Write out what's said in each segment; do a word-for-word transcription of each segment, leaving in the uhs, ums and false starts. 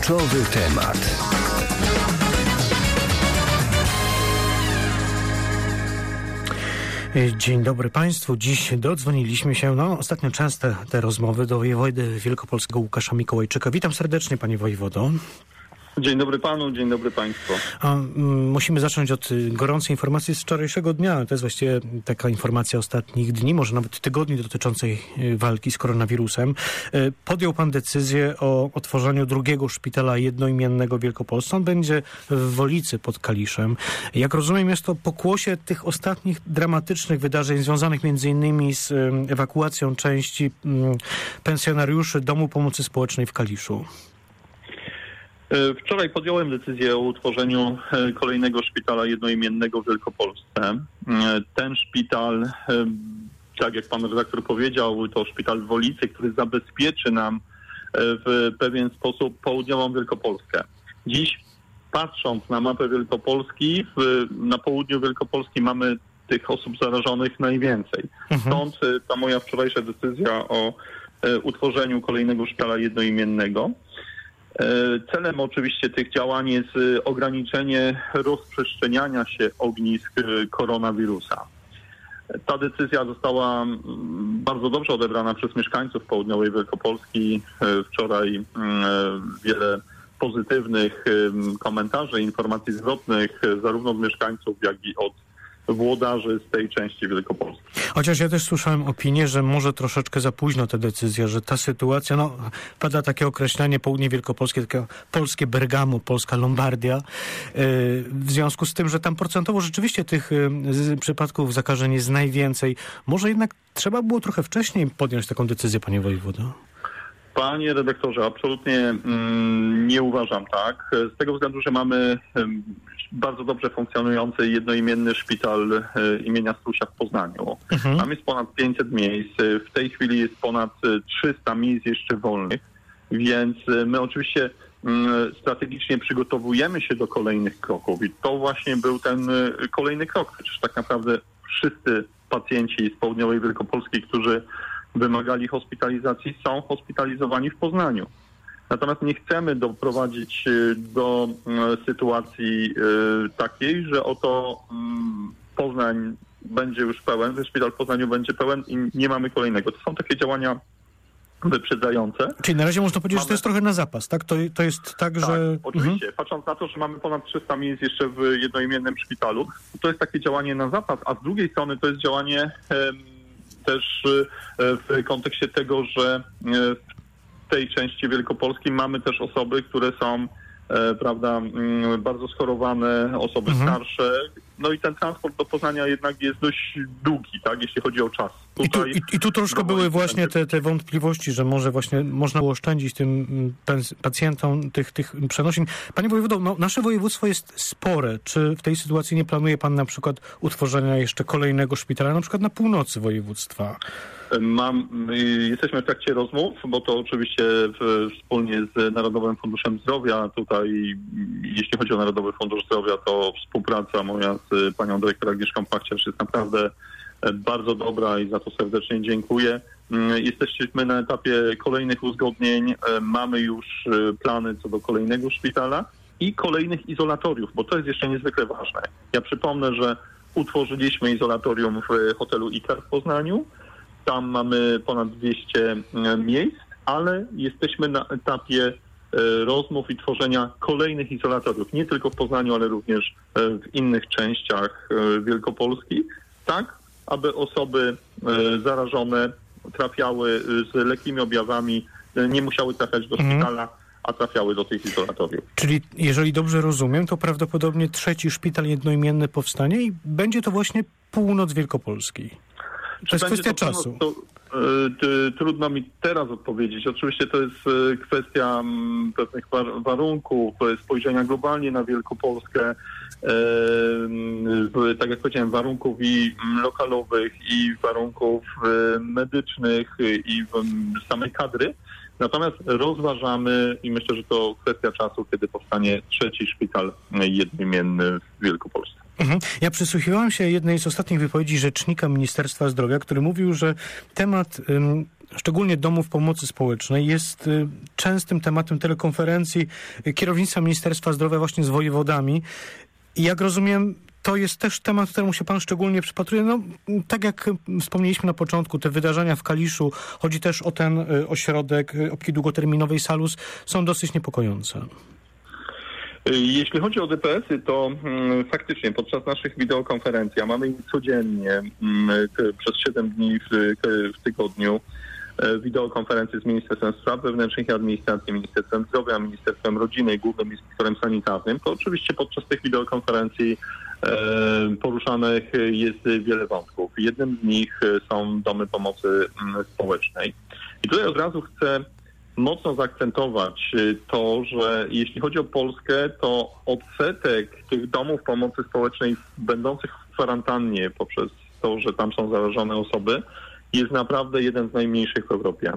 Kluczowy temat. Dzień dobry Państwu. Dziś dodzwoniliśmy się, no ostatnio częste te rozmowy, do wojewody wielkopolskiego Łukasza Mikołajczyka. Witam serdecznie, panie wojewodo. Dzień dobry panu, dzień dobry państwu. A, m, musimy zacząć od y, gorącej informacji z wczorajszego dnia. To jest właściwie taka informacja ostatnich dni, może nawet tygodni, dotyczącej y, walki z koronawirusem. Y, podjął pan decyzję o otworzeniu drugiego szpitala jednoimiennego w Wielkopolsce. On będzie w Wolicy pod Kaliszem. Jak rozumiem, jest to pokłosie tych ostatnich dramatycznych wydarzeń związanych między innymi z y, ewakuacją części y, pensjonariuszy Domu Pomocy Społecznej w Kaliszu. Wczoraj podjąłem decyzję o utworzeniu kolejnego szpitala jednoimiennego w Wielkopolsce. Ten szpital, tak jak pan redaktor powiedział, to szpital w Wolicy, który zabezpieczy nam w pewien sposób południową Wielkopolskę. Dziś, patrząc na mapę Wielkopolski, w, na południu Wielkopolski mamy tych osób zarażonych najwięcej. Mhm. Stąd ta moja wczorajsza decyzja o utworzeniu kolejnego szpitala jednoimiennego. Celem oczywiście tych działań jest ograniczenie rozprzestrzeniania się ognisk koronawirusa. Ta decyzja została bardzo dobrze odebrana przez mieszkańców południowej Wielkopolski. Wczoraj wiele pozytywnych komentarzy, informacji zwrotnych zarówno od mieszkańców, jak i od włodarzy z tej części Wielkopolski. Chociaż ja też słyszałem opinię, że może troszeczkę za późno ta decyzja, że ta sytuacja, no pada takie określenie południe wielkopolskie, takie polskie Bergamo, polska Lombardia, yy, w związku z tym, że tam procentowo rzeczywiście tych yy, przypadków zakażeń jest najwięcej. Może jednak trzeba było trochę wcześniej podjąć taką decyzję, panie wojewodo? Panie redaktorze, absolutnie mm, nie uważam tak. Z tego względu, że mamy mm, bardzo dobrze funkcjonujący jednoimienny szpital y, imienia Strusia w Poznaniu. Mhm. Tam jest ponad pięćset miejsc. W tej chwili jest ponad trzysta miejsc jeszcze wolnych, więc y, my oczywiście y, strategicznie przygotowujemy się do kolejnych kroków i to właśnie był ten y, kolejny krok. Przecież tak naprawdę wszyscy pacjenci z południowej Wielkopolski, którzy wymagali hospitalizacji, są hospitalizowani w Poznaniu. Natomiast nie chcemy doprowadzić do sytuacji takiej, że oto Poznań będzie już pełen, że szpital w Poznaniu będzie pełen i nie mamy kolejnego. To są takie działania wyprzedzające. Czyli na razie można powiedzieć, mamy... że to jest trochę na zapas, tak? To, to jest tak, tak że... oczywiście. Mhm. Patrząc na to, że mamy ponad trzysta miejsc jeszcze w jednoimiennym szpitalu, to jest takie działanie na zapas, a z drugiej strony to jest działanie też w kontekście tego, że w tej części Wielkopolski mamy też osoby, które są, prawda, bardzo schorowane, osoby mhm. starsze. No i ten transport do Poznania jednak jest dość długi, tak, jeśli chodzi o czas. Tutaj I, tu, i, i tu troszkę były właśnie te, te wątpliwości, że może właśnie można było oszczędzić tym pens- pacjentom tych, tych przenosin. Panie wojewodo, no, nasze województwo jest spore. Czy w tej sytuacji nie planuje pan na przykład utworzenia jeszcze kolejnego szpitala, na przykład na północy województwa? Mam, jesteśmy w trakcie rozmów, bo to oczywiście w, wspólnie z Narodowym Funduszem Zdrowia. Tutaj, jeśli chodzi o Narodowy Fundusz Zdrowia, to współpraca moja z panią dyrektor Agnieszką Pachciarz jest naprawdę bardzo dobra i za to serdecznie dziękuję. Jesteśmy na etapie kolejnych uzgodnień. Mamy już plany co do kolejnego szpitala i kolejnych izolatoriów, bo to jest jeszcze niezwykle ważne. Ja przypomnę, że utworzyliśmy izolatorium w hotelu Ikar w Poznaniu. Tam mamy ponad dwieście miejsc, ale jesteśmy na etapie rozmów i tworzenia kolejnych izolatoriów, nie tylko w Poznaniu, ale również w innych częściach Wielkopolski, tak, aby osoby zarażone trafiały z lekkimi objawami, nie musiały trafiać do szpitala, mhm. a trafiały do tych izolatoriów. Czyli jeżeli dobrze rozumiem, to prawdopodobnie trzeci szpital jednoimienny powstanie i będzie to właśnie północ Wielkopolski. To jest kwestia to czasu. To, y, trudno mi teraz odpowiedzieć. Oczywiście to jest y, kwestia m, pewnych war- warunków, spojrzenia globalnie na Wielkopolskę, y, tak jak powiedziałem, warunków i m, lokalowych, i warunków y, medycznych, y, i y, samej kadry. Natomiast rozważamy i myślę, że to kwestia czasu, kiedy powstanie trzeci szpital jednoimienny w Wielkopolsce. Mhm. Ja przysłuchiwałem się jednej z ostatnich wypowiedzi rzecznika Ministerstwa Zdrowia, który mówił, że temat ym, szczególnie domów pomocy społecznej, jest częstym tematem telekonferencji kierownictwa Ministerstwa Zdrowia właśnie z wojewodami. I jak rozumiem, to jest też temat, któremu się pan szczególnie przypatruje. No, tak jak wspomnieliśmy na początku, te wydarzenia w Kaliszu, chodzi też o ten ośrodek opieki długoterminowej Salus, są dosyć niepokojące. Jeśli chodzi o D P S-y, to mm, faktycznie podczas naszych wideokonferencji, a mamy ich codziennie mm, przez siedem dni w, w tygodniu, e, wideokonferencje z Ministerstwem Spraw Wewnętrznych i Administracji, Ministerstwem Zdrowia, Ministerstwem Rodziny i Głównym Inspektorem Sanitarnym, to oczywiście podczas tych wideokonferencji e, poruszanych jest wiele wątków. Jednym z nich są domy pomocy mm, społecznej. I tutaj od razu chcę mocno zaakcentować to, że jeśli chodzi o Polskę, to odsetek tych domów pomocy społecznej będących w kwarantannie poprzez to, że tam są zarażone osoby, jest naprawdę jeden z najmniejszych w Europie.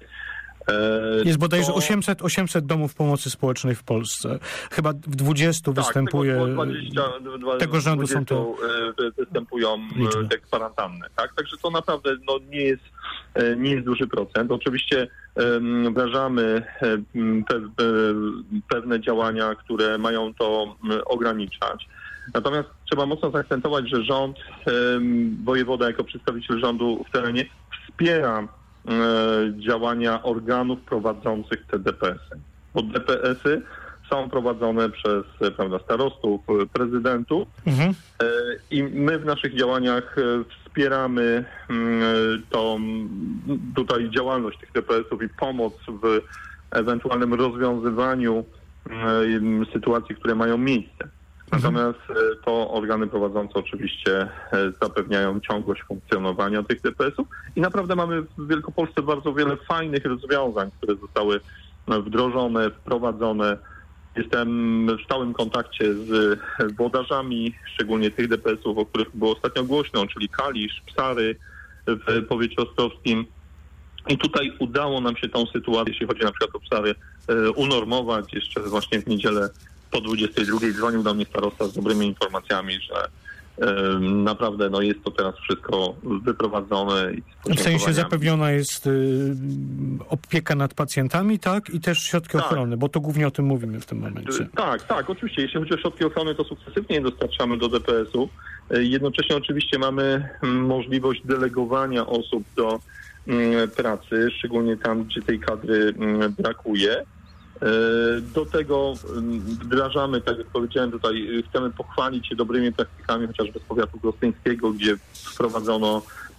Jest bodajże to... osiemset, osiemset domów pomocy społecznej w Polsce. Chyba w dwudziestu tak, występuje... Tego, dwadzieścia, tego rzędu są to... występują liczby. Te kwarantanny. Tak? Także to naprawdę no, nie jest nie jest duży procent. Oczywiście um, wdrażamy um, pe, pewne działania, które mają to um, ograniczać. Natomiast trzeba mocno zaakcentować, że rząd, um, wojewoda jako przedstawiciel rządu w terenie wspiera um, działania organów prowadzących te D P S-y. Bo D P S-y są prowadzone przez prawda, starostów, prezydentów mhm. i my w naszych działaniach wspieramy tą tutaj działalność tych D P S-ów i pomoc w ewentualnym rozwiązywaniu sytuacji, które mają miejsce. Natomiast to organy prowadzące oczywiście zapewniają ciągłość funkcjonowania tych D P S-ów i naprawdę mamy w Wielkopolsce bardzo wiele fajnych rozwiązań, które zostały wdrożone, wprowadzone. Jestem w stałym kontakcie z włodarzami, szczególnie tych D P S-ów, o których było ostatnio głośno, czyli Kalisz, Psary w powiecie ostrowskim. I tutaj udało nam się tą sytuację, jeśli chodzi na przykład o Psary, unormować. Jeszcze właśnie w niedzielę po dwudziestej drugiej dzwonił do mnie starosta z dobrymi informacjami, że naprawdę no, jest to teraz wszystko wyprowadzone. I w sensie zapewniona jest y, opieka nad pacjentami, tak? I też środki tak. ochrony, bo to głównie o tym mówimy w tym momencie. Tak, tak, oczywiście. Jeśli chodzi o środki ochrony, to sukcesywnie je dostarczamy do D P S-u. Jednocześnie oczywiście mamy możliwość delegowania osób do y, pracy, szczególnie tam, gdzie tej kadry y, brakuje. Do tego wdrażamy, tak jak powiedziałem tutaj, chcemy pochwalić się dobrymi praktykami, chociażby z powiatu gostyńskiego, gdzie wprowadzono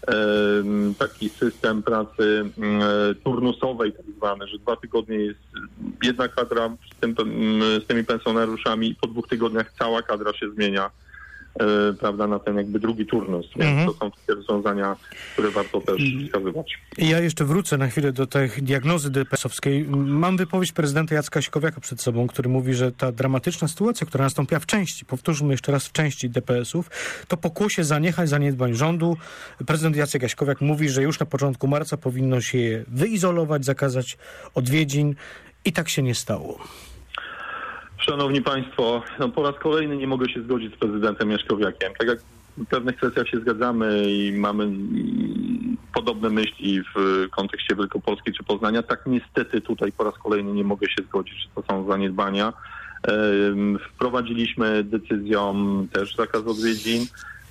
taki system pracy turnusowej tak zwany, że dwa tygodnie jest jedna kadra z, tym, z tymi pensjonariuszami i po dwóch tygodniach cała kadra się zmienia. Prawda, na ten jakby drugi turnus. Więc mhm. to są takie rozwiązania, które warto też wskazywać. Ja jeszcze wrócę na chwilę do tej diagnozy D P S-owskiej. Mam wypowiedź prezydenta Jacka Sikowiaka przed sobą, który mówi, że ta dramatyczna sytuacja, która nastąpiła w części, powtórzmy jeszcze raz, w części D P S-ów, to pokłosie zaniechań, zaniedbań rządu. Prezydent Jacek Jaśkowiak mówi, że już na początku marca powinno się je wyizolować, zakazać odwiedzin i tak się nie stało. Szanowni Państwo, no po raz kolejny nie mogę się zgodzić z prezydentem Jaśkowiakiem. Tak jak w pewnych kwestiach się zgadzamy i mamy podobne myśli w kontekście Wielkopolski czy Poznania, tak niestety tutaj po raz kolejny nie mogę się zgodzić, że to są zaniedbania. Wprowadziliśmy decyzją też zakaz odwiedzin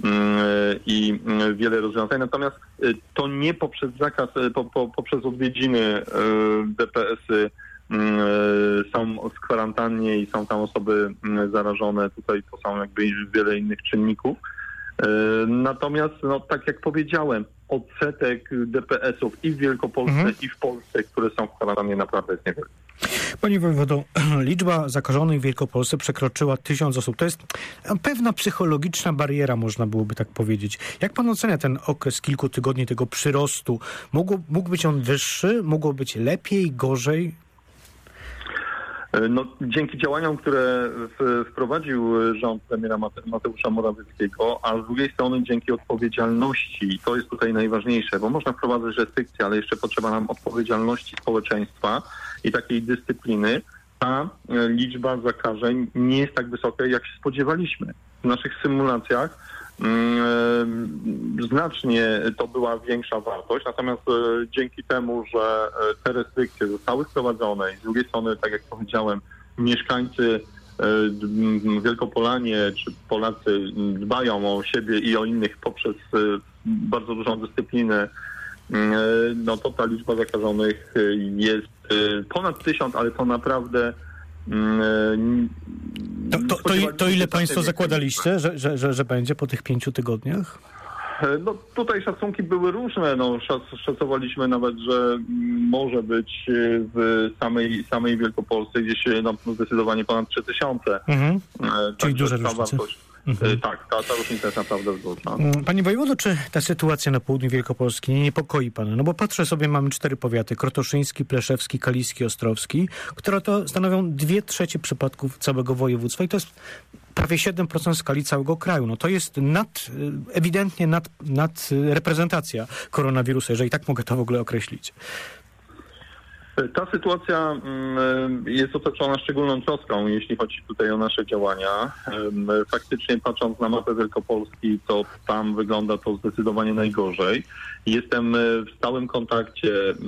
i wiele rozwiązań, natomiast to nie poprzez zakaz, po, po, poprzez odwiedziny D P S-y są w kwarantannie i są tam osoby zarażone. Tutaj to są jakby wiele innych czynników. Natomiast, no, tak jak powiedziałem, odsetek D P S-ów i w Wielkopolsce, mhm. i w Polsce, które są w kwarantannie, naprawdę jest niewielki. Panie wojewodo, liczba zakażonych w Wielkopolsce przekroczyła tysiąc osób. To jest pewna psychologiczna bariera, można byłoby tak powiedzieć. Jak pan ocenia ten okres kilku tygodni tego przyrostu? Mógł, mógł być on wyższy? Mogło być lepiej, gorzej? No, dzięki działaniom, które w, wprowadził rząd premiera Mateusza Morawieckiego, a z drugiej strony dzięki odpowiedzialności, i to jest tutaj najważniejsze, bo można wprowadzać restrykcje, ale jeszcze potrzeba nam odpowiedzialności społeczeństwa i takiej dyscypliny, ta liczba zakażeń nie jest tak wysoka, jak się spodziewaliśmy. W naszych symulacjach Znacznie to była większa wartość, natomiast dzięki temu, że te restrykcje zostały wprowadzone i z drugiej strony, tak jak powiedziałem, mieszkańcy Wielkopolanie czy Polacy dbają o siebie i o innych poprzez bardzo dużą dyscyplinę, no to ta liczba zakażonych jest ponad tysiąc, ale to naprawdę... To, to, to, to ile państwo zakładaliście, że, że, że, że będzie po tych pięciu tygodniach? No tutaj szacunki były różne. No, szac, szacowaliśmy nawet, że może być w samej, samej Wielkopolsce gdzieś no, zdecydowanie ponad trzy tysiące. Mhm. Czyli duża różnica. Mhm. Tak, ta, ta różnica jest naprawdę duża. Panie wojewodo, czy ta sytuacja na południu Wielkopolski nie niepokoi pana? No bo patrzę sobie, mamy cztery powiaty: krotoszyński, pleszewski, kaliski, ostrowski, które to stanowią dwie trzecie przypadków całego województwa i to jest prawie siedem procent skali całego kraju. No to jest nad, ewidentnie nad, nad reprezentacja koronawirusa, jeżeli tak mogę to w ogóle określić. Ta sytuacja jest otoczona szczególną troską, jeśli chodzi tutaj o nasze działania. Faktycznie patrząc na mapę Wielkopolski, to tam wygląda to zdecydowanie najgorzej. Jestem w stałym kontakcie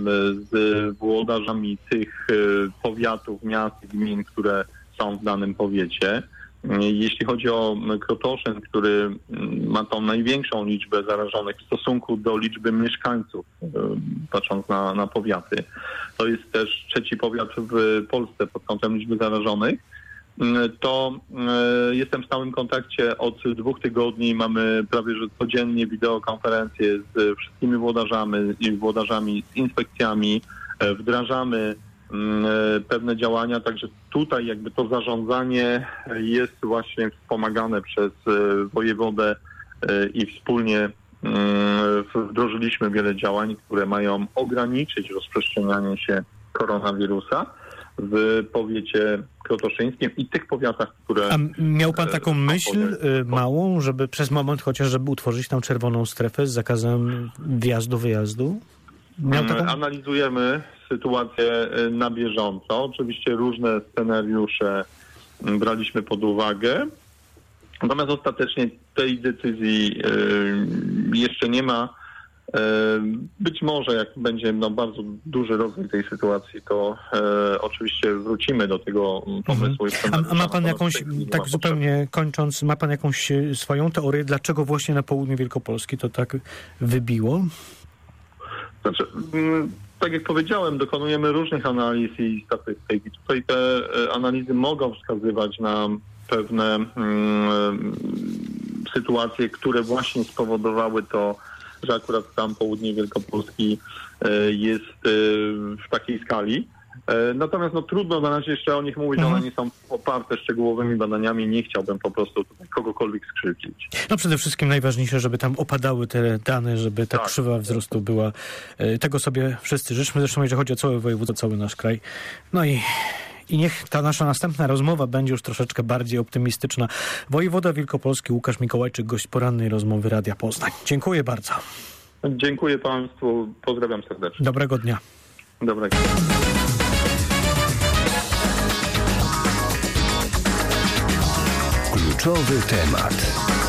z włodarzami tych powiatów, miast i gmin, które są w danym powiecie. Jeśli chodzi o Krotoszyn, który ma tą największą liczbę zarażonych w stosunku do liczby mieszkańców, patrząc na, na powiaty, to jest też trzeci powiat w Polsce pod kątem liczby zarażonych, to jestem w stałym kontakcie od dwóch tygodni. Mamy prawie że codziennie wideokonferencje z wszystkimi włodarzami, włodarzami, z inspekcjami, wdrażamy pewne działania, także tutaj jakby to zarządzanie jest właśnie wspomagane przez wojewodę i wspólnie wdrożyliśmy wiele działań, które mają ograniczyć rozprzestrzenianie się koronawirusa w powiecie krotoszyńskim i tych powiatach, które... A miał pan taką myśl małą, żeby przez moment chociaż, żeby utworzyć tam czerwoną strefę z zakazem wjazdu, wyjazdu? Miał taką... Analizujemy sytuację na bieżąco. Oczywiście różne scenariusze braliśmy pod uwagę. Natomiast ostatecznie tej decyzji jeszcze nie ma. Być może jak będzie no, bardzo duży rozwój tej sytuacji, to e, oczywiście wrócimy do tego pomysłu. Mhm. A, a ma pan jakąś, tak zupełnie kończąc, ma pan jakąś swoją teorię, dlaczego właśnie na południu Wielkopolski to tak wybiło? Znaczy, tak jak powiedziałem, dokonujemy różnych analiz i statystyk. I tutaj te analizy mogą wskazywać na pewne um, sytuacje, które właśnie spowodowały to, że akurat tam południe Wielkopolski jest w takiej skali. Natomiast no, trudno na razie jeszcze o nich mówić, mhm. One nie są poparte szczegółowymi badaniami. Nie chciałbym po prostu tutaj kogokolwiek skrzywdzić. No przede wszystkim najważniejsze, żeby tam opadały te dane, żeby ta tak. krzywa wzrostu była. Tego sobie wszyscy życzmy. Zresztą jeżeli chodzi o cały województwo, cały nasz kraj. No i I niech ta nasza następna rozmowa będzie już troszeczkę bardziej optymistyczna. Wojewoda Wielkopolski Łukasz Mikołajczyk, gość porannej rozmowy Radia Poznań. Dziękuję bardzo. Dziękuję państwu. Pozdrawiam serdecznie. Dobrego dnia. Dobrego. Kluczowy temat.